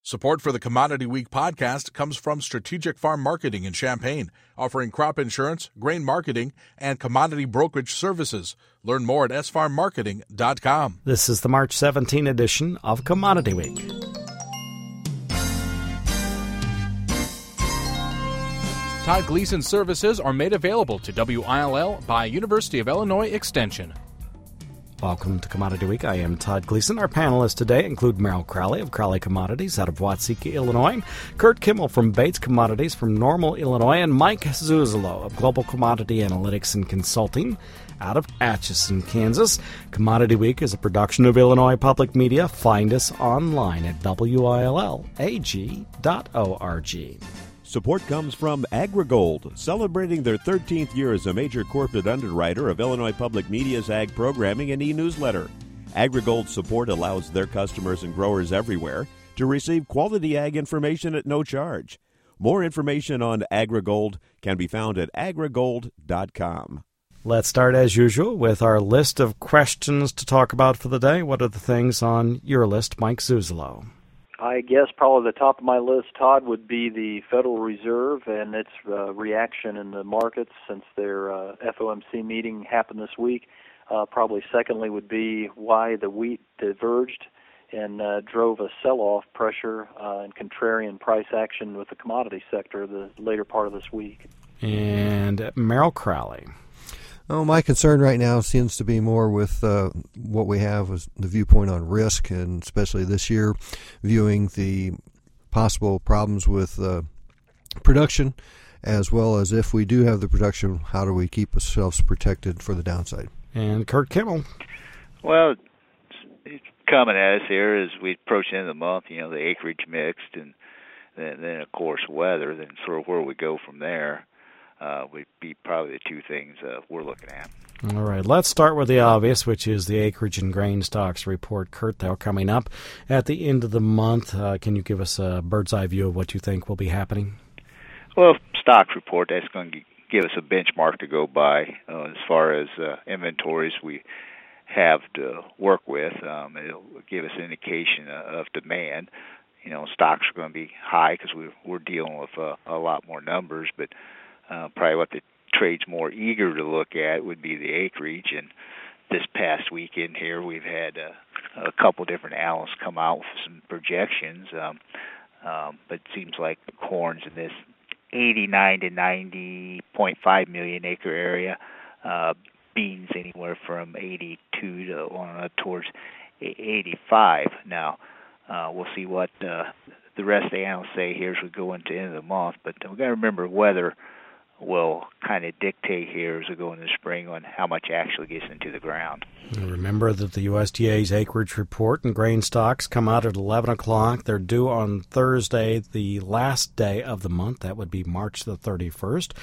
Support for the Commodity Week podcast comes from Strategic Farm Marketing in Champaign, offering crop insurance, grain marketing, and commodity brokerage services. Learn more at sfarmmarketing.com. This is the March 17 edition of Commodity Week. Todd Gleason services are made available to WILL by University of Illinois Extension. Welcome to Commodity Week. I am Todd Gleason. Our panelists today include Merrill Crowley of Crowley Commodities out of Watseka, Illinois, Kurt Kimmel from Bates Commodities from Normal, Illinois, and Mike Zuzolo of Global Commodity Analytics and Consulting out of Atchison, Kansas. Commodity Week is a production of Illinois Public Media. Find us online at willag.org. Support comes from AgriGold, celebrating their 13th year as a major corporate underwriter of Illinois Public Media's ag programming and e-newsletter. AgriGold's support allows their customers and growers everywhere to receive quality ag information at no charge. More information on AgriGold can be found at agrigold.com. Let's start, as usual, with our list of questions to talk about for the day. What are the things on your list, Mike Zuzolo? I guess probably the top of my list, Todd, would be the Federal Reserve and its reaction in the markets since their FOMC meeting happened this week. Probably secondly would be why the wheat diverged and drove a sell-off pressure and contrarian price action with the commodity sector the later part of this week. And Merrill Crowley. Oh, my concern right now seems to be more with what we have as the viewpoint on risk, and especially this year, viewing the possible problems with production, as well as if we do have the production, how do we keep ourselves protected for the downside? And Kurt Kimmel. Well, it's coming at us here as we approach the end of the month, the acreage mixed, and then of course, weather, then sort of where we go from there. Would be probably the two things we're looking at. All right, let's start with the obvious, which is the acreage and grain stocks report. Kurt, they're coming up at the end of the month. Can you give us a bird's eye view of what you think will be happening? Well, stocks report, that's going to give us a benchmark to go by as far as inventories we have to work with. It'll give us an indication of demand. Stocks are going to be high because we're dealing with a lot more numbers, but probably what the trade's more eager to look at would be the acreage. And this past weekend here, we've had a couple different analysts come out with some projections, but it seems like the corn's in this 89 to 90.5 million acre area, beans anywhere from 82 to towards 85. Now, we'll see what the rest of the analysts say here as we go into the end of the month, but we've got to remember weather will kind of dictate here as we go into the spring on how much actually gets into the ground. Remember that the USDA's acreage report and grain stocks come out at 11 o'clock. They're due on Thursday, the last day of the month. That would be March the 31st.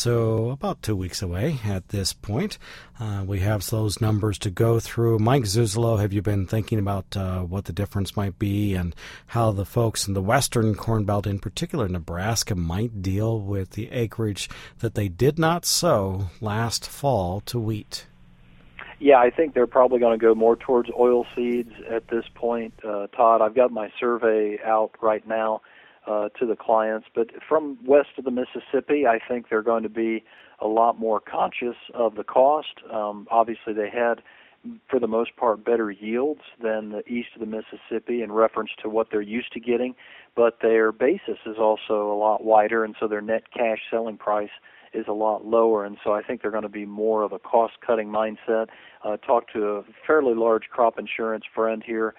So about 2 weeks away at this point. We have those numbers to go through. Mike Zuzolo, have you been thinking about what the difference might be and how the folks in the western Corn Belt, in particular Nebraska, might deal with the acreage that they did not sow last fall to wheat? Yeah, I think they're probably going to go more towards oil seeds at this point. Todd, I've got my survey out right now to the clients, but from west of the Mississippi, I think they're going to be a lot more conscious of the cost. Obviously, they had, for the most part, better yields than the east of the Mississippi in reference to what they're used to getting, but their basis is also a lot wider, and so their net cash selling price is a lot lower, and so I think they're going to be more of a cost-cutting mindset. Talked to a fairly large crop insurance friend here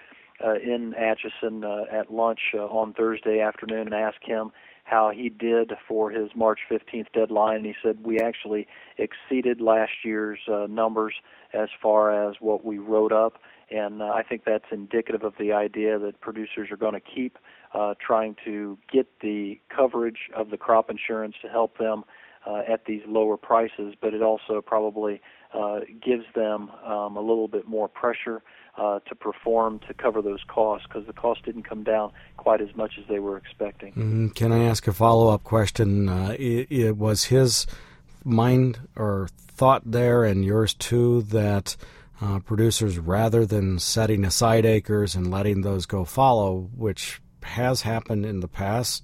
in Atchison at lunch on Thursday afternoon and asked him how he did for his March 15th deadline, and he said we actually exceeded last year's numbers as far as what we wrote up, and I think that's indicative of the idea that producers are going to keep trying to get the coverage of the crop insurance to help them at these lower prices, but it also probably gives them a little bit more pressure to perform to cover those costs because the cost didn't come down quite as much as they were expecting. Can I ask a follow-up question? It was his mind or thought there, and yours too, that producers, rather than setting aside acres and letting those go fallow, which has happened in the past.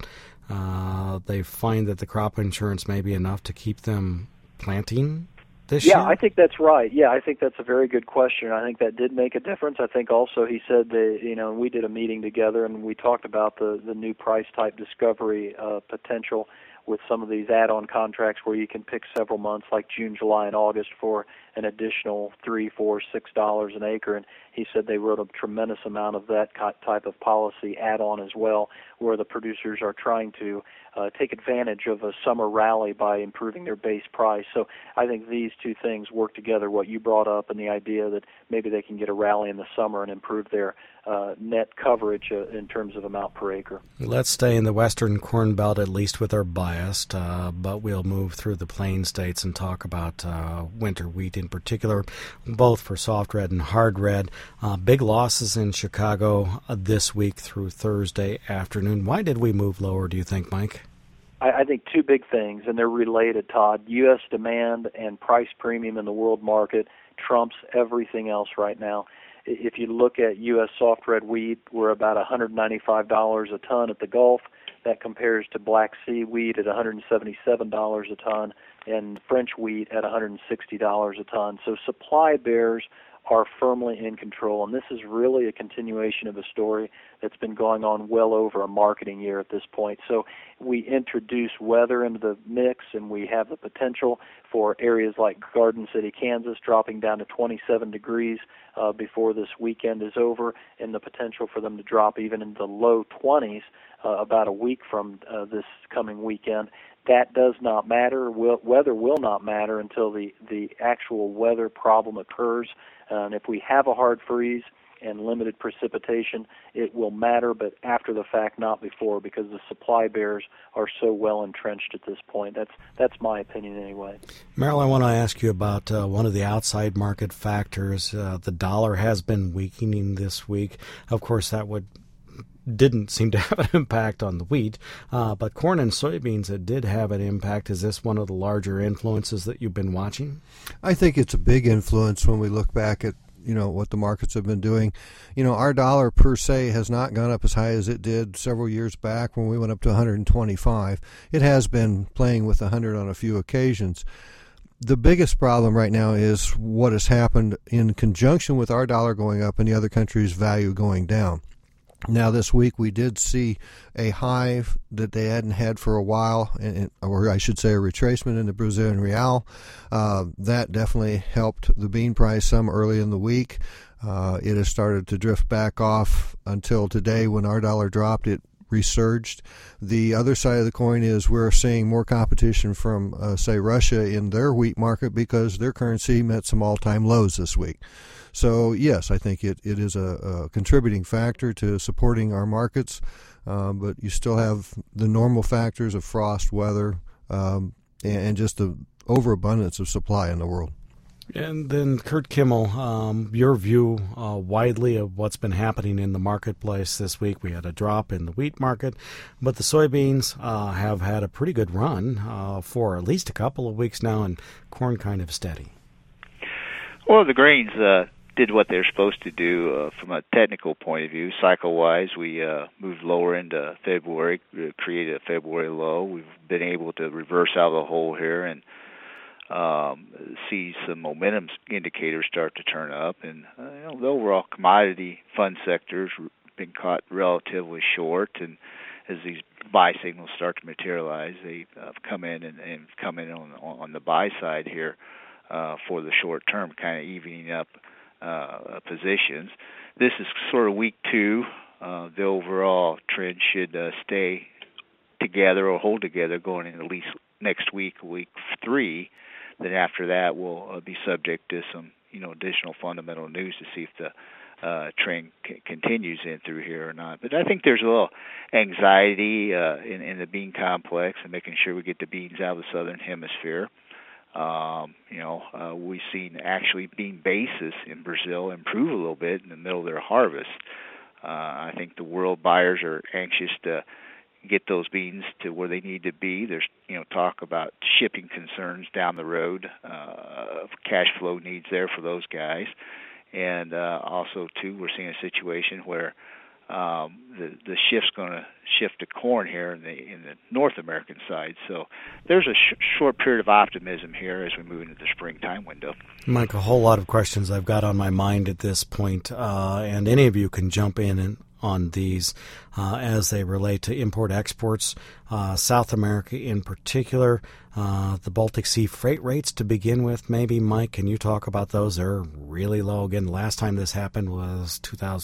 They find that the crop insurance may be enough to keep them planting this year? Yeah, I think that's right. Yeah, I think that's a very good question. I think that did make a difference. I think also he said that, we did a meeting together and we talked about the new price type discovery potential with some of these add-on contracts where you can pick several months like June, July, and August for an additional $3, $4, $6 an acre. And he said they wrote a tremendous amount of that type of policy add-on as well, where the producers are trying to take advantage of a summer rally by improving their base price. So I think these two things work together, what you brought up and the idea that maybe they can get a rally in the summer and improve their net coverage in terms of amount per acre. Let's stay in the western corn belt, at least with our bias, but we'll move through the plain states and talk about winter wheat in particular, both for soft red and hard red. Big losses in Chicago this week through Thursday afternoon. Why did we move lower, do you think, Mike? I think two big things, and they're related, Todd. U.S. demand and price premium in the world market trumps everything else right now. If you look at U.S. soft red wheat, we're about $195 a ton at the Gulf. That compares to Black Sea wheat at $177 a ton and French wheat at $160 a ton. So supply bears are firmly in control, and this is really a continuation of a story that's been going on well over a marketing year at this point. So we introduce weather into the mix, and we have the potential for areas like Garden City, Kansas, dropping down to 27 degrees before this weekend is over, and the potential for them to drop even into the low 20s about a week from this coming weekend. That does not matter. Weather will not matter until the actual weather problem occurs. And if we have a hard freeze and limited precipitation, it will matter, but after the fact, not before, because the supply bears are so well entrenched at this point. That's my opinion anyway. Merrill, I want to ask you about one of the outside market factors. The dollar has been weakening this week. Of course, that didn't seem to have an impact on the wheat, but corn and soybeans, it did have an impact. Is this one of the larger influences that you've been watching? I think it's a big influence when we look back at what the markets have been doing. Our dollar per se has not gone up as high as it did several years back when we went up to 125. It has been playing with 100 on a few occasions. The biggest problem right now is what has happened in conjunction with our dollar going up and the other countries' value going down. Now, this week we did see a high that they hadn't had for a while, or I should say a retracement in the Brazilian real. That definitely helped the bean price some early in the week. It has started to drift back off until today when our dollar dropped. It resurged. The other side of the coin is we're seeing more competition from, say, Russia in their wheat market because their currency met some all-time lows this week. So, yes, I think it is a contributing factor to supporting our markets, but you still have the normal factors of frost, weather, and just the overabundance of supply in the world. And then, Kurt Kimmel, your view widely of what's been happening in the marketplace this week. We had a drop in the wheat market, but the soybeans have had a pretty good run for at least a couple of weeks now, and corn kind of steady. Well, the grains did what they're supposed to do from a technical point of view. Cycle-wise, we moved lower into February, created a February low. We've been able to reverse out of the hole here and see some momentum indicators start to turn up. And the overall commodity fund sector's been caught relatively short, and as these buy signals start to materialize, they come in and come in on the buy side here for the short term, kind of evening up positions. This is sort of week 2. The overall trend should stay together or hold together going into at least next week 3. Then after that, we'll be subject to some additional fundamental news to see if the trend continues in through here or not. But I think there's a little anxiety in the bean complex and making sure we get the beans out of the southern hemisphere. We've seen actually bean basis in Brazil improve a little bit in the middle of their harvest. I think the world buyers are anxious to get those beans to where they need to be. There's talk about shipping concerns down the road, cash flow needs there for those guys, and also too we're seeing a situation where the shift's going to shift to corn here in the North American side. So there's a short period of optimism here as we move into the springtime window. Mike, a whole lot of questions I've got on my mind at this point, and any of you can jump in on these as they relate to import-exports, South America in particular, the Baltic Sea freight rates to begin with. Maybe, Mike, can you talk about those? They're really low. Again, the last time this happened was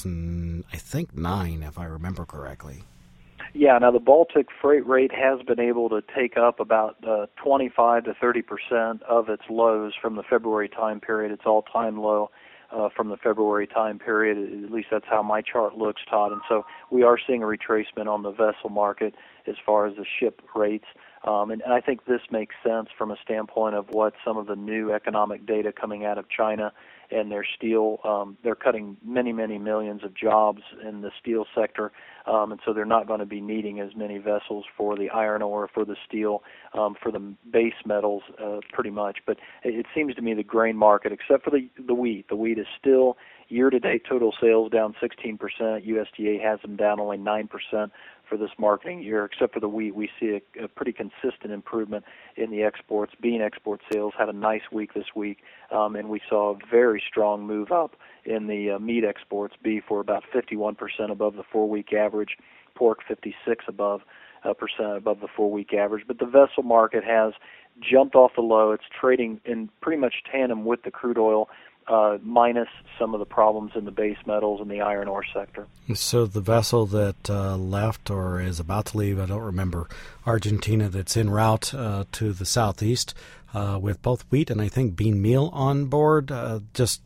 2009, if I remember correctly. Yeah, now the Baltic freight rate has been able to take up about 25 to 30% of its lows from the February time period. Its all-time low from the February time period. At least that's how my chart looks, Todd. And so we are seeing a retracement on the vessel market as far as the ship rates. And I think this makes sense from a standpoint of what some of the new economic data coming out of China and their steel. They're cutting many, many millions of jobs in the steel sector, and so they're not going to be needing as many vessels for the iron ore, for the steel, for the base metals, pretty much. But it seems to me the grain market, except for the wheat is still year-to-date total sales down 16%. USDA has them down only 9% for this marketing year. Except for the wheat, we see a pretty consistent improvement in the exports. Bean export sales had a nice week this week, and we saw a very strong move up in the meat exports. Beef were about 51% above the 4-week average, pork 56% above the 4-week average. But the vessel market has jumped off the low. It's trading in pretty much tandem with the crude oil, minus some of the problems in the base metals and the iron ore sector. So the vessel that left or is about to leave, I don't remember, Argentina, that's en route to the southeast with both wheat and I think bean meal on board, just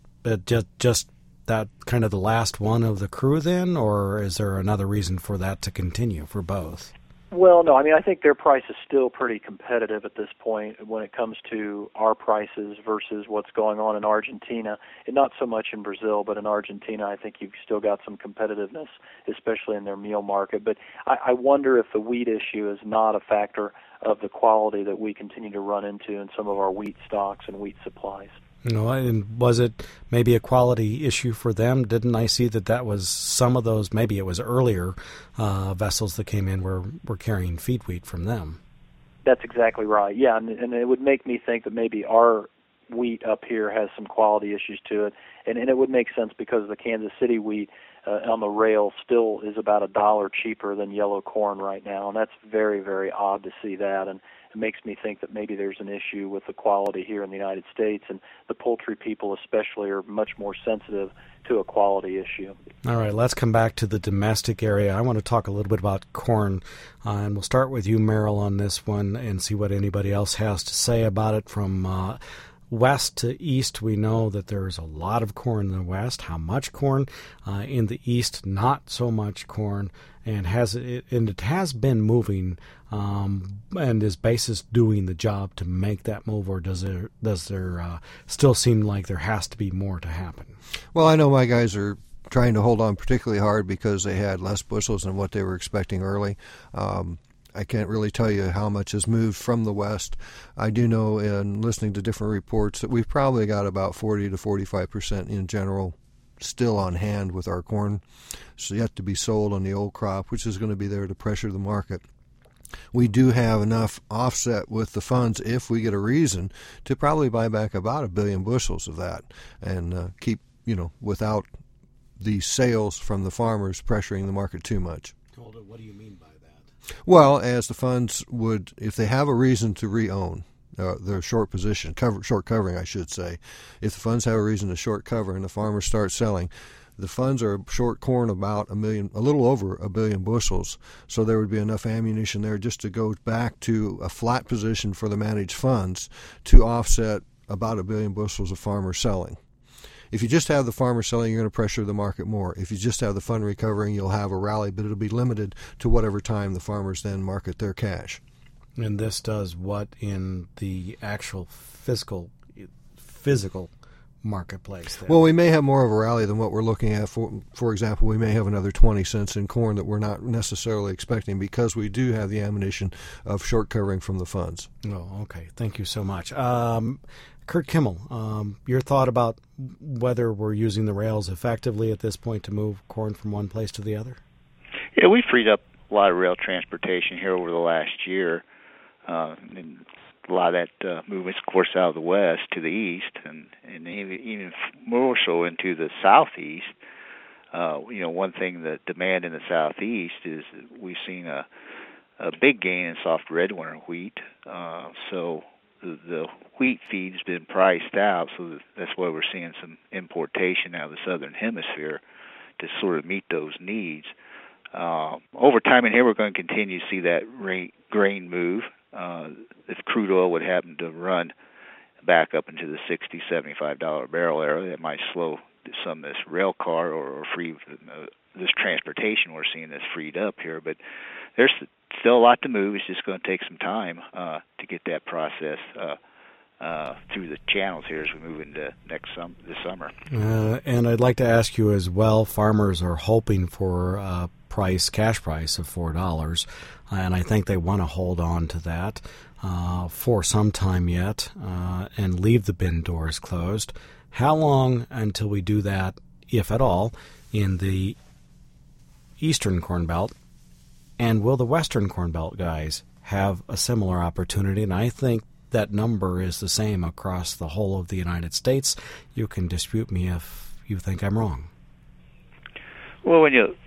that kind of the last one of the crew then, or is there another reason for that to continue for both? Well, no, I mean, I think their price is still pretty competitive at this point when it comes to our prices versus what's going on in Argentina. And not so much in Brazil, but in Argentina, I think you've still got some competitiveness, especially in their meal market. But I wonder if the wheat issue is not a factor of the quality that we continue to run into in some of our wheat stocks and wheat supplies. No, and was it maybe a quality issue for them? Didn't I see that was some of those, maybe it was earlier vessels that came in were carrying feed wheat from them? That's exactly right. Yeah, and it would make me think that maybe our wheat up here has some quality issues to it. And it would make sense because the Kansas City wheat on the rail still is about $1 cheaper than yellow corn right now. And that's very, very odd to see that. And it makes me think that maybe there's an issue with the quality here in the United States, and the poultry people especially are much more sensitive to a quality issue. All right, let's come back to the domestic area. I want to talk a little bit about corn, and we'll start with you, Merrill, on this one and see what anybody else has to say about it. From west to east, we know that there's a lot of corn in the west. How much corn? In the east, not so much corn, and it has been moving. And is basis doing the job to make that move, or does there still seem like there has to be more to happen? Well, I know my guys are trying to hold on particularly hard because they had less bushels than what they were expecting early. I can't really tell you how much has moved from the west. I do know in listening to different reports that we've probably got about 40 to 45% in general still on hand with our corn, so yet to be sold on the old crop, which is going to be there to pressure the market. We do have enough offset with the funds if we get a reason to probably buy back about 1 billion bushels of that and keep, without the sales from the farmers pressuring the market too much. What do you mean by that? Well, as the funds would, if they have a reason to re-own their short position, short covering, I should say, if the funds have a reason to short cover and the farmers start selling, the funds are short corn about a little over 1 billion bushels, so there would be enough ammunition there just to go back to a flat position for the managed funds to offset about 1 billion bushels of farmers selling. If you just have the farmers selling, you're going to pressure the market more. If you just have the fund recovering, you'll have a rally, but it'll be limited to whatever time the farmers then market their cash. And this does what in the actual physical marketplace there? Well, we may have more of a rally than what we're looking at. For example, we may have another 20 cents in corn that we're not necessarily expecting because we do have the ammunition of short covering from the funds. Oh, okay. Thank you so much. Kurt Kimmel, your thought about whether we're using the rails effectively at this point to move corn from one place to the other? Yeah, we freed up a lot of rail transportation here over the last year. And a lot of that movement, of course, out of the west to the east, and even more so into the southeast. One thing, the demand in the southeast is we've seen a big gain in soft red winter wheat. So the wheat feed's been priced out, so that's why we're seeing some importation out of the southern hemisphere to sort of meet those needs. Over time in here, we're going to continue to see that grain move. If crude oil would happen to run back up into the $60, $75 a barrel area, that might slow some of this rail car or free this transportation we're seeing that's freed up here. But there's still a lot to move. It's just going to take some time to get that process through the channels here as we move into this summer. And I'd like to ask you as well, farmers are hoping for a cash price of $4, and I think they want to hold on to that for some time yet and leave the bin doors closed. How long until we do that, if at all, in the Eastern Corn Belt? And will the Western Corn Belt guys have a similar opportunity? And I think that number is the same across the whole of the United States. You can dispute me if you think I'm wrong. Well,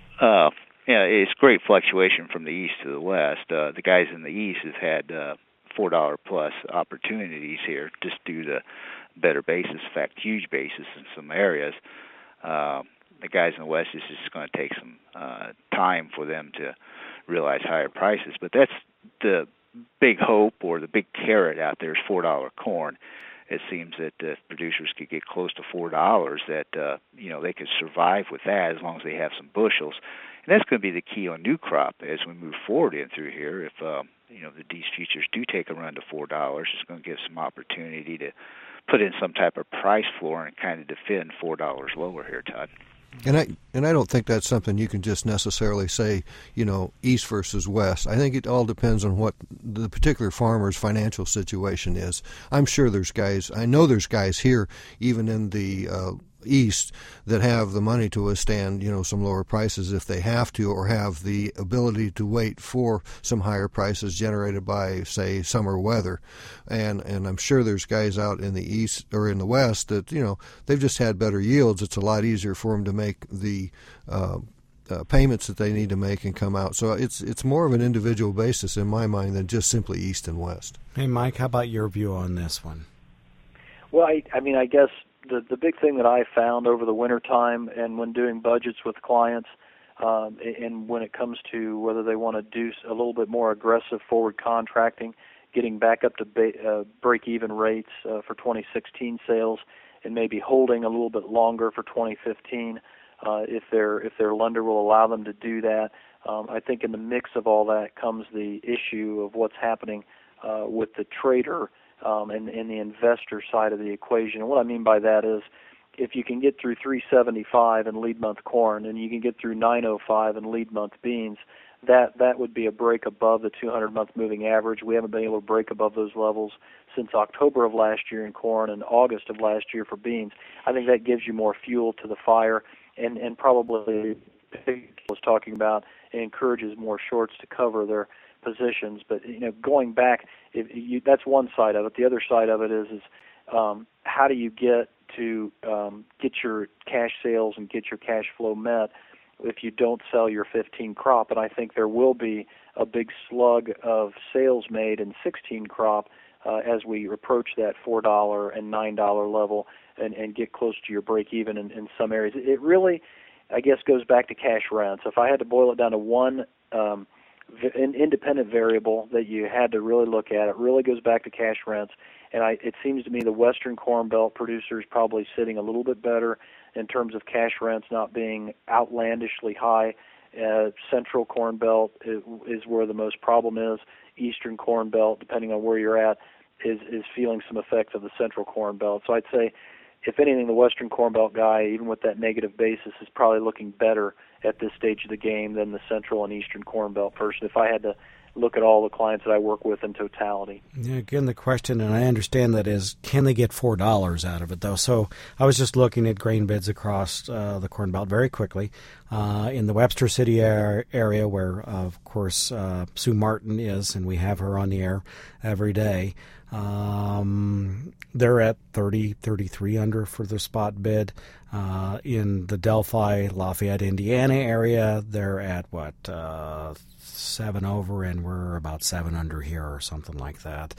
it's great fluctuation from the east to the west. The guys in the east have had $4 plus opportunities here just due to better basis, in fact, huge basis in some areas. The guys in the west, it's just going to take some time for them to realize higher prices. But that's the big hope, or the big carrot out there, is $4 corn. It seems that if producers could get close to $4, that they could survive with that as long as they have some bushels. And that's going to be the key on new crop as we move forward in through here. If these futures do take a run to $4, it's going to give some opportunity to put in some type of price floor and kind of defend $4 lower here, Todd. And I don't think that's something you can just necessarily say, east versus west. I think it all depends on what the particular farmer's financial situation is. I'm sure I know there's guys here, even in the east, that have the money to withstand, some lower prices if they have to, or have the ability to wait for some higher prices generated by, say, summer weather. And I'm sure there's guys out in the east or in the west that, they've just had better yields. It's a lot easier for them to make the payments that they need to make and come out. So it's more of an individual basis in my mind than just simply east and west. Hey, Mike, how about your view on this one? Well, I guess the big thing that I found over the wintertime and when doing budgets with clients, and when it comes to whether they want to do a little bit more aggressive forward contracting, getting back up to break-even rates for 2016 sales, and maybe holding a little bit longer for 2015 if their lender will allow them to do that. I think in the mix of all that comes the issue of what's happening with the trader and the investor side of the equation. And what I mean by that is, if you can get through 375 in lead month corn and you can get through 905 in lead month beans, that would be a break above the 200-month moving average. We haven't been able to break above those levels since October of last year in corn and August of last year for beans. I think that gives you more fuel to the fire, and probably was talking about, it encourages more shorts to cover their positions. But going back, that's one side of it. The other side of it is how do you get to get your cash sales and get your cash flow met if you don't sell your 15 crop? And I think there will be a big slug of sales made in 16 crop as we approach that $4 and $9 level and get close to your break even in some areas. It really, I guess, goes back to cash rents. If I had to boil it down to one an independent variable that you had to really look at, it really goes back to cash rents. And it seems to me the Western Corn Belt producers probably sitting a little bit better in terms of cash rents not being outlandishly high. Central Corn Belt is where the most problem is. Eastern Corn Belt, depending on where you're at, is feeling some effects of the Central Corn Belt. So I'd say, if anything, the Western Corn Belt guy, even with that negative basis, is probably looking better at this stage of the game than the Central and Eastern Corn Belt person, if I had to look at all the clients that I work with in totality. Yeah, again, the question, and I understand that, is can they get $4 out of it, though? So I was just looking at grain bids across the Corn Belt very quickly. in the Webster City area where, of course, Sue Martin is, and we have her on the air every day. They're at 30, 33 under for the spot bid. In the Delphi, Lafayette, Indiana area, they're at 7 over, and we're about 7 under here or something like that.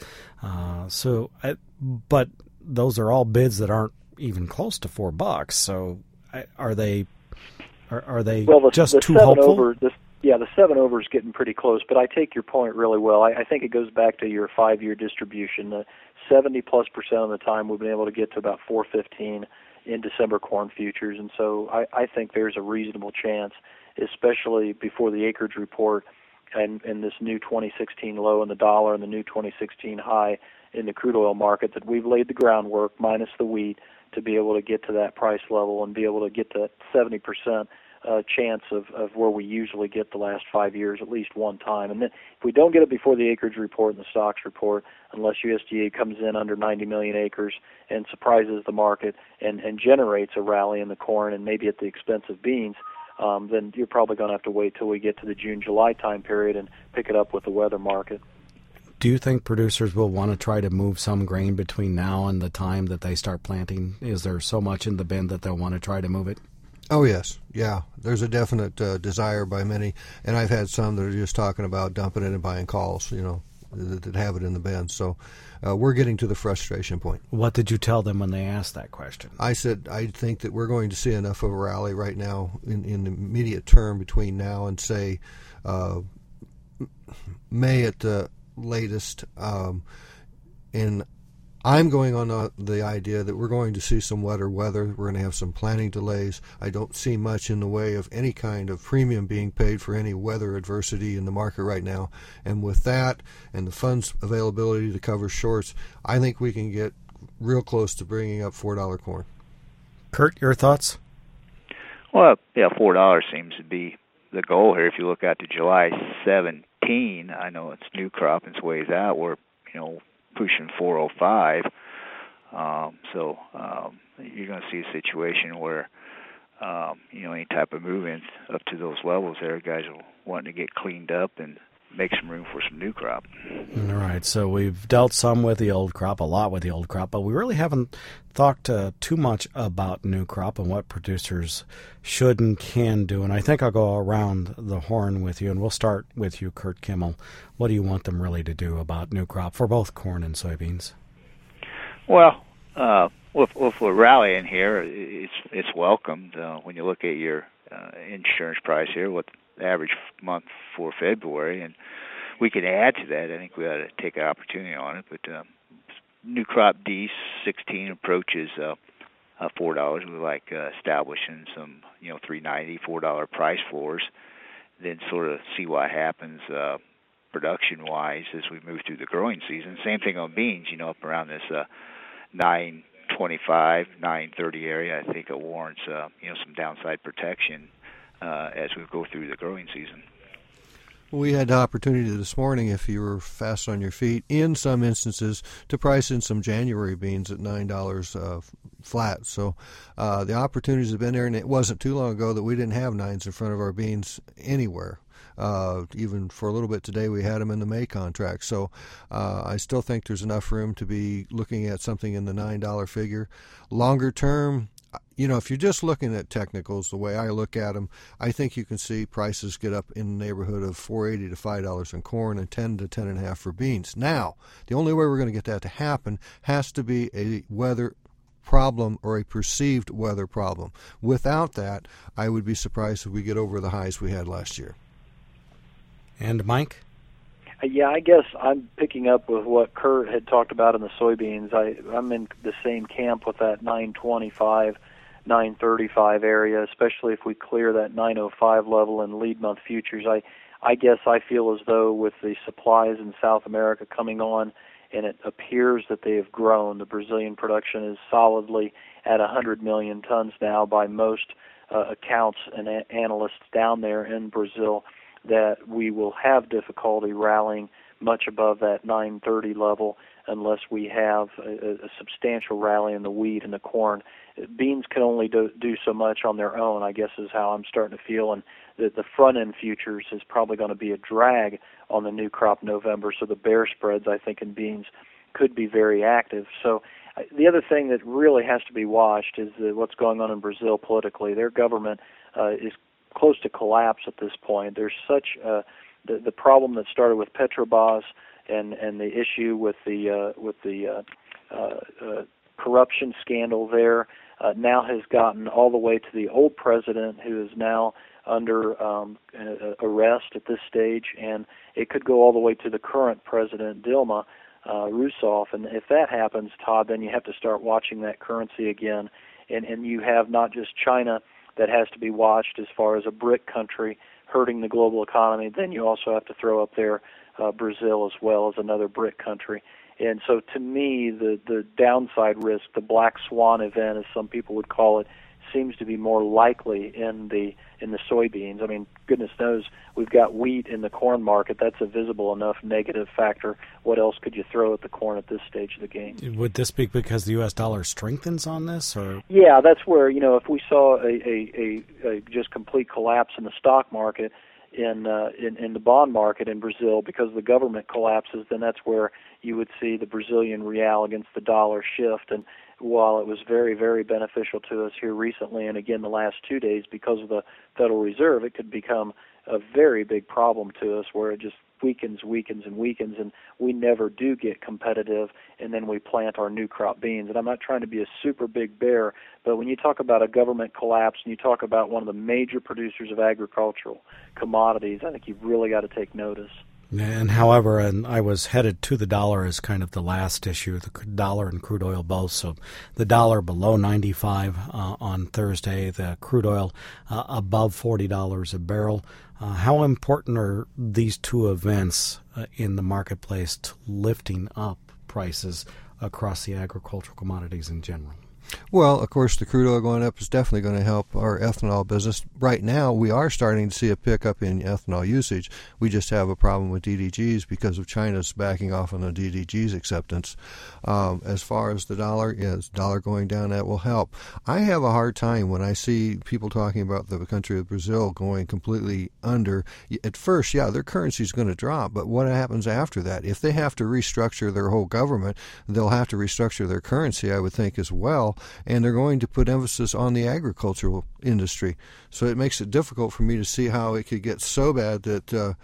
But those are all bids that aren't even close to $4. So are they just too hopeful? The 7 over is getting pretty close, but I take your point really well. I think it goes back to your 5-year distribution. 70+% of the time we've been able to get to about 415 in December corn futures, and so I think there's a reasonable chance, especially before the acreage report and this new 2016 low in the dollar and the new 2016 high in the crude oil market, that we've laid the groundwork minus the wheat to be able to get to that price level and be able to get to 70% chance of where we usually get the last 5 years at least one time. And then if we don't get it before the acreage report and the stocks report, unless USDA comes in under 90 million acres and surprises the market and generates a rally in the corn and maybe at the expense of beans, then you're probably going to have to wait till we get to the June-July time period and pick it up with the weather market. Do you think producers will want to try to move some grain between now and the time that they start planting? Is there so much in the bin that they'll want to try to move it? Oh, yes. Yeah. There's a definite desire by many. And I've had some that are just talking about dumping it and buying calls, that have it in the bin. So we're getting to the frustration point. What did you tell them when they asked that question? I said I think that we're going to see enough of a rally right now in the immediate term between now and, say, May at the latest. And I'm going on the idea that we're going to see some wetter weather. We're going to have some planting delays. I don't see much in the way of any kind of premium being paid for any weather adversity in the market right now. And with that and the funds availability to cover shorts, I think we can get real close to bringing up $4 corn. Kurt, your thoughts? Well, yeah, $4 seems to be the goal here. If you look out to July 17, I know it's new crop and it's ways out. We're, pushing 405. So you're going to see a situation where, any type of movement up to those levels there, guys are wanting to get cleaned up and make some room for some new crop. All right. So we've dealt some with the old crop, a lot with the old crop, but we really haven't talked too much about new crop and what producers should and can do. And I think I'll go around the horn with you, and we'll start with you, Kurt Kimmel. What do you want them really to do about new crop for both corn and soybeans? Well, if we're rallying here, it's welcomed. When you look at your insurance price here, what the average month for February, and we can add to that. I think we ought to take an opportunity on it. But new crop D16 approaches $4. We like establishing some, $3.90, $4 price floors, then sort of see what happens production-wise as we move through the growing season. Same thing on beans, up around this 925, 930 area. I think it warrants, some downside protection as we go through the growing season. We had the opportunity this morning, if you were fast on your feet, in some instances, to price in some January beans at $9 flat. So the opportunities have been there, and it wasn't too long ago that we didn't have 9s in front of our beans anywhere. Even for a little bit today, we had them in the May contract. So I still think there's enough room to be looking at something in the $9 figure. Longer term, if you're just looking at technicals, the way I look at them, I think you can see prices get up in the neighborhood of $4.80 to $5 in corn and 10 to 10.5 for beans. Now, the only way we're going to get that to happen has to be a weather problem or a perceived weather problem. Without that, I would be surprised if we get over the highs we had last year. And Mike? Yeah, I guess I'm picking up with what Kurt had talked about in the soybeans. I'm in the same camp with that 925, 935 area, especially if we clear that 905 level in lead month futures. I guess I feel as though with the supplies in South America coming on, and it appears that they have grown. The Brazilian production is solidly at 100 million tons now by most accounts and analysts down there in Brazil. that we will have difficulty rallying much above that 930 level unless we have a substantial rally in the wheat and the corn. Beans can only do so much on their own, I guess is how I'm starting to feel, and the front-end futures is probably going to be a drag on the new crop November, so the bear spreads, I think, in beans could be very active. So the other thing that really has to be watched is what's going on in Brazil politically. Their government is close to collapse at this point. There's such the problem that started with Petrobras and the issue with the corruption scandal there now has gotten all the way to the old president, who is now under arrest at this stage, and it could go all the way to the current president, Dilma Rousseff. And if that happens, Todd, then you have to start watching that currency again, and you have not just China that has to be watched as far as a BRIC country hurting the global economy, then you also have to throw up there Brazil as well as another BRIC country. And so to me, the downside risk, the black swan event, as some people would call it, seems to be more likely in the soybeans. I mean, goodness knows, we've got wheat in the corn market. That's a visible enough negative factor. What else could you throw at the corn at this stage of the game? Would this be because the U.S. dollar strengthens on this, or? Yeah, that's where, if we saw a just complete collapse in the stock market, in the bond market in Brazil, because the government collapses, then that's where you would see the Brazilian real against the dollar shift. And while it was very, very beneficial to us here recently, and again the last 2 days because of the Federal Reserve, it could become a very big problem to us where it just weakens, and we never do get competitive, and then we plant our new crop beans. And I'm not trying to be a super big bear, but when you talk about a government collapse and you talk about one of the major producers of agricultural commodities, I think you've really got to take notice. And however, and I was headed to the dollar as kind of the last issue, the dollar and crude oil both. So the dollar below 95 on Thursday, the crude oil above $40 a barrel. How important are these two events in the marketplace to lifting up prices across the agricultural commodities in general? Well, of course, the crude oil going up is definitely going to help our ethanol business. Right now, we are starting to see a pickup in ethanol usage. We just have a problem with DDGs because of China's backing off on the DDGs acceptance. As far as the dollar, yes, dollar going down, that will help. I have a hard time when I see people talking about the country of Brazil going completely under. At first, yeah, their currency is going to drop, but what happens after that? If they have to restructure their whole government, they'll have to restructure their currency, I would think, as well. And they're going to put emphasis on the agricultural industry. So it makes it difficult for me to see how it could get so bad that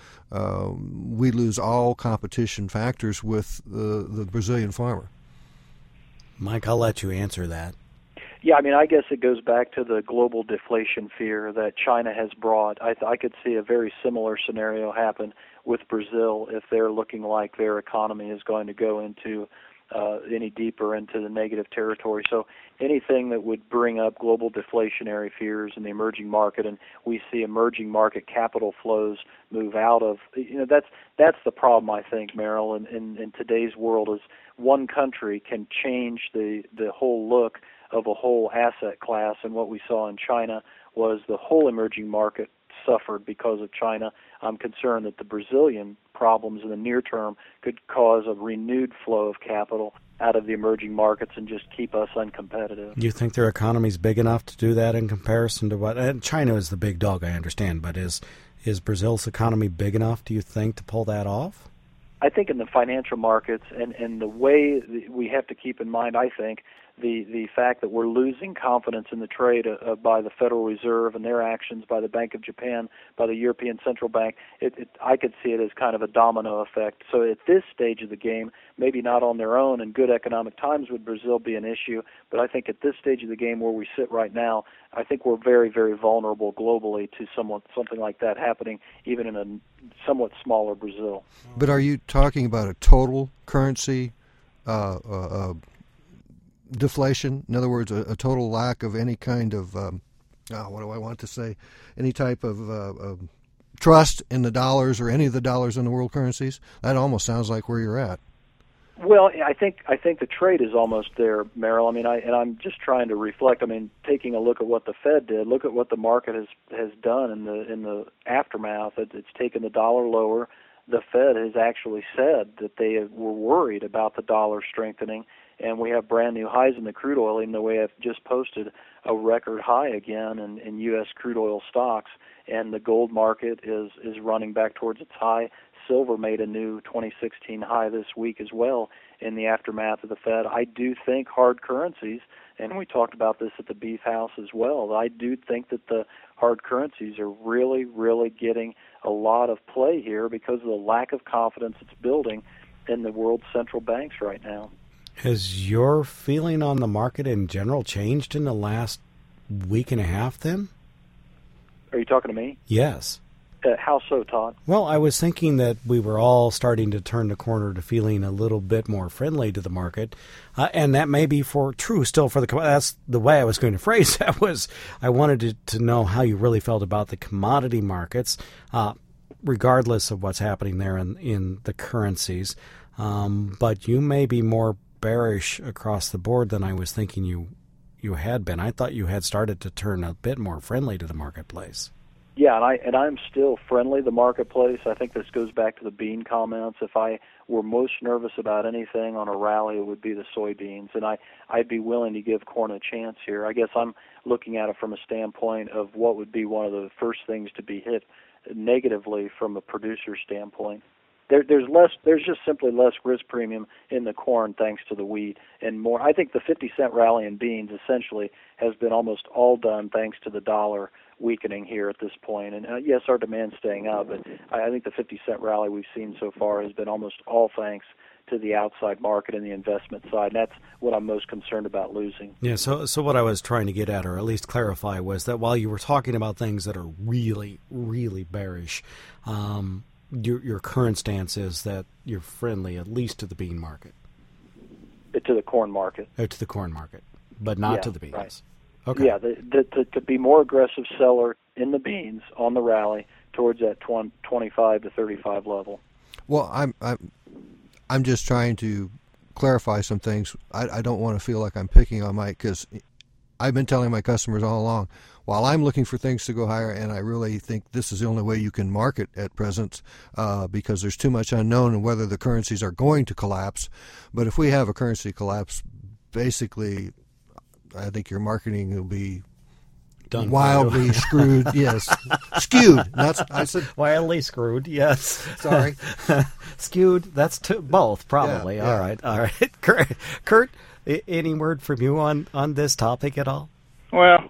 we lose all competition factors with the Brazilian farmer. Mike, I'll let you answer that. Yeah, I mean, I guess it goes back to the global deflation fear that China has brought. I could see a very similar scenario happen with Brazil if they're looking like their economy is going to go into any deeper into the negative territory. So anything that would bring up global deflationary fears in the emerging market, and we see emerging market capital flows move out of, that's the problem, I think, Merrill, in today's world, is one country can change the whole look of a whole asset class. And what we saw in China was the whole emerging market suffered because of China. I'm concerned that the Brazilian problems in the near term could cause a renewed flow of capital out of the emerging markets and just keep us uncompetitive. Do you think their economy is big enough to do that in comparison to what? And China is the big dog, I understand, but is Brazil's economy big enough, do you think, to pull that off? I think in the financial markets and the way we have to keep in mind, I think, the fact that we're losing confidence in the trade by the Federal Reserve and their actions, by the Bank of Japan, by the European Central Bank, I could see it as kind of a domino effect. So at this stage of the game, maybe not on their own, in good economic times would Brazil be an issue, but I think at this stage of the game where we sit right now, I think we're very, very vulnerable globally to something like that happening, even in a somewhat smaller Brazil. But are you talking about a total currency deflation? In other words, a total lack of any kind of, what do I want to say, any type of trust in the dollars or any of the dollars in the world currencies? That almost sounds like where you're at. Well, I think the trade is almost there, Merrill. I mean, I'm just trying to reflect. I mean, taking a look at what the Fed did, look at what the market has done in the aftermath. It's taken the dollar lower. The Fed has actually said that they were worried about the dollar strengthening, and we have brand new highs in the crude oil, even though we have just posted a record high again in U.S. crude oil stocks, and the gold market is running back towards its high. Silver made a new 2016 high this week as well in the aftermath of the Fed. I do think hard currencies, and we talked about this at the Beef House as well, I do think that the hard currencies are really, really getting a lot of play here because of the lack of confidence that's building in the world's central banks right now. Has your feeling on the market in general changed in the last week and a half then? Are you talking to me? Yes. How so, Todd? Well, I was thinking that we were all starting to turn the corner to feeling a little bit more friendly to the market, and that may be true still for the. That's the way I was going to phrase that. I wanted to know how you really felt about the commodity markets, regardless of what's happening there in the currencies. But you may be more bearish across the board than I was thinking you had been. I thought you had started to turn a bit more friendly to the marketplace. Yeah, and I'm still friendly to the marketplace. I think this goes back to the bean comments. If I were most nervous about anything on a rally, it would be the soybeans, and I'd be willing to give corn a chance here. I guess I'm looking at it from a standpoint of what would be one of the first things to be hit negatively from a producer standpoint. There's just simply less risk premium in the corn thanks to the wheat, and more. I think the 50-cent rally in beans essentially has been almost all done thanks to the dollar weakening here at this point. And yes, our demand's staying up, but I think the 50-cent rally we've seen so far has been almost all thanks to the outside market and the investment side. And that's what I'm most concerned about losing. Yeah, so what I was trying to get at, or at least clarify, was that while you were talking about things that are really, really bearish, your current stance is that you're friendly at least to the bean market. To the corn market. To the corn market, but not to the beans. Right. Okay. Yeah, to be more aggressive seller in the beans on the rally towards that 25 to 35 level. Well, I'm just trying to clarify some things. I don't want to feel like I'm picking on Mike, because I've been telling my customers all along, while I'm looking for things to go higher, and I really think this is the only way you can market at present, because there's too much unknown in whether the currencies are going to collapse. But if we have a currency collapse, basically, I think your marketing will be done wildly screwed. Yes, skewed. I said wildly screwed. Yes, sorry, skewed. That's both probably. Yeah. All right. Kurt, any word from you on this topic at all? Well,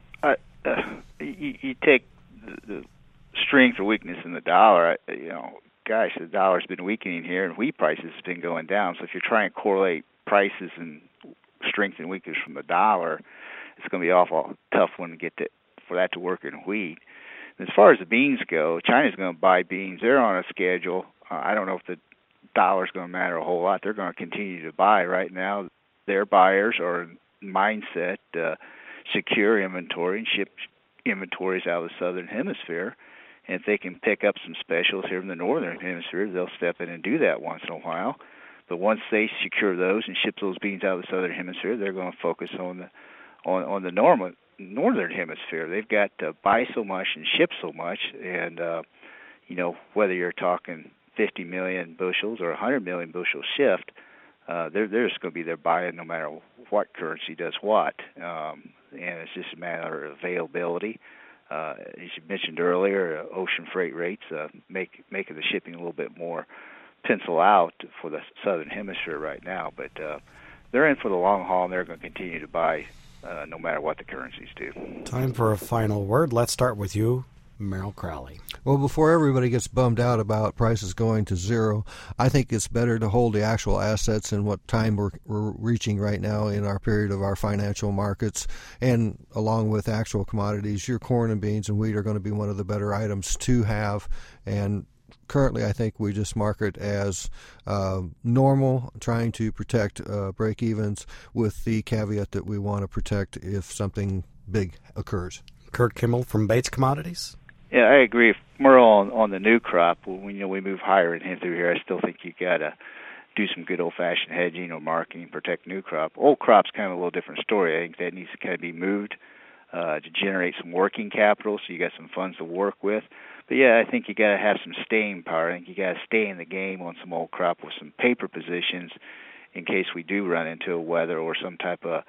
you take the strength or weakness in the dollar. Gosh, the dollar's been weakening here, and wheat prices have been going down. So if you're trying to correlate prices and strength and weakness from the dollar, it's going to be awful tough one to get for that to work in wheat. As far as the beans go, China's going to buy beans. They're on a schedule. I don't know if the dollar's going to matter a whole lot. They're going to continue to buy right now. Their buyers are in mindset secure inventory and ship inventories out of the southern hemisphere. And if they can pick up some specials here in the northern hemisphere, they'll step in and do that once in a while. But once they secure those and ship those beans out of the southern hemisphere, they're going to focus on the northern hemisphere. They've got to buy so much and ship so much, and whether you're talking 50 million bushels or 100 million bushels shift, they're just going to be there buying no matter what currency does what, and it's just a matter of availability. As you mentioned earlier, ocean freight rates making the shipping a little bit more pencil out for the southern hemisphere right now, but they're in for the long haul, and they're going to continue to buy no matter what the currencies do. Time for a final word. Let's start with you, Merrill Crowley. Well, before everybody gets bummed out about prices going to zero, I think it's better to hold the actual assets in what time we're reaching right now in our period of our financial markets, and along with actual commodities, your corn and beans and wheat are going to be one of the better items to have. And currently, I think we just market as normal, trying to protect break-evens with the caveat that we want to protect if something big occurs. Kurt Kimmel from Bates Commodities. Yeah, I agree. If we're on the new crop, when we move higher in through here, I still think you got to do some good old-fashioned hedging or marketing, protect new crop. Old crop's kind of a little different story. I think that needs to kind of be moved to generate some working capital, so you got some funds to work with. But yeah, I think you got to have some staying power. I think you got to stay in the game on some old crop with some paper positions in case we do run into a weather or some type of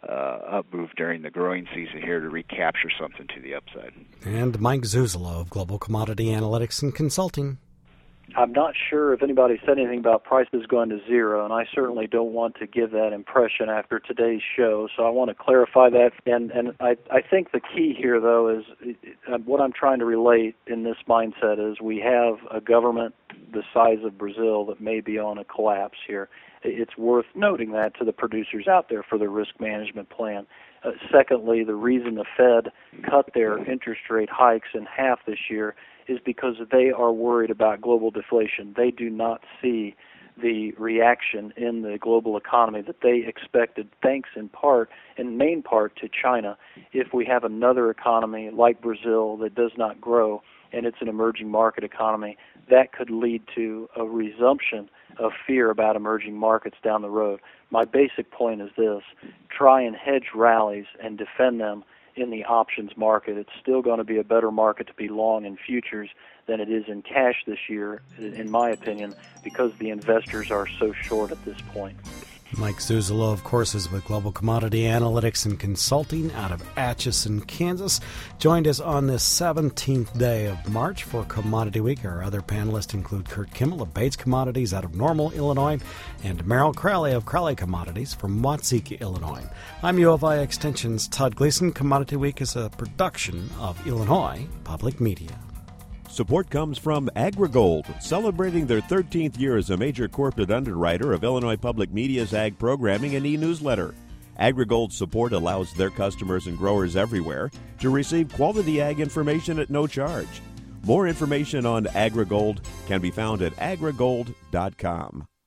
up move during the growing season here to recapture something to the upside. And Mike Zuzolo of Global Commodity Analytics and Consulting. I'm not sure if anybody said anything about prices going to zero, and I certainly don't want to give that impression after today's show, so I want to clarify that. And I think the key here, though, is what I'm trying to relate in this mindset is we have a government the size of Brazil that may be on a collapse here. It's worth noting that to the producers out there for their risk management plan. Secondly, the reason the Fed cut their interest rate hikes in half this year is because they are worried about global deflation. They do not see the reaction in the global economy that they expected, thanks in main part to China. If we have another economy like Brazil that does not grow and it's an emerging market economy, that could lead to a resumption of fear about emerging markets down the road. My basic point is this: try and hedge rallies and defend them in the options market. It's still going to be a better market to be long in futures than it is in cash this year, in my opinion, because the investors are so short at this point. Mike Zuzolo, of course, is with Global Commodity Analytics and Consulting out of Atchison, Kansas. Joined us on this 17th day of March for Commodity Week. Our other panelists include Kurt Kimmel of Bates Commodities out of Normal, Illinois, and Merrill Crowley of Crowley Commodities from Watseka, Illinois. I'm UofI Extension's Todd Gleason. Commodity Week is a production of Illinois Public Media. Support comes from AgriGold, celebrating their 13th year as a major corporate underwriter of Illinois Public Media's ag programming and e-newsletter. AgriGold's support allows their customers and growers everywhere to receive quality ag information at no charge. More information on AgriGold can be found at agrigold.com.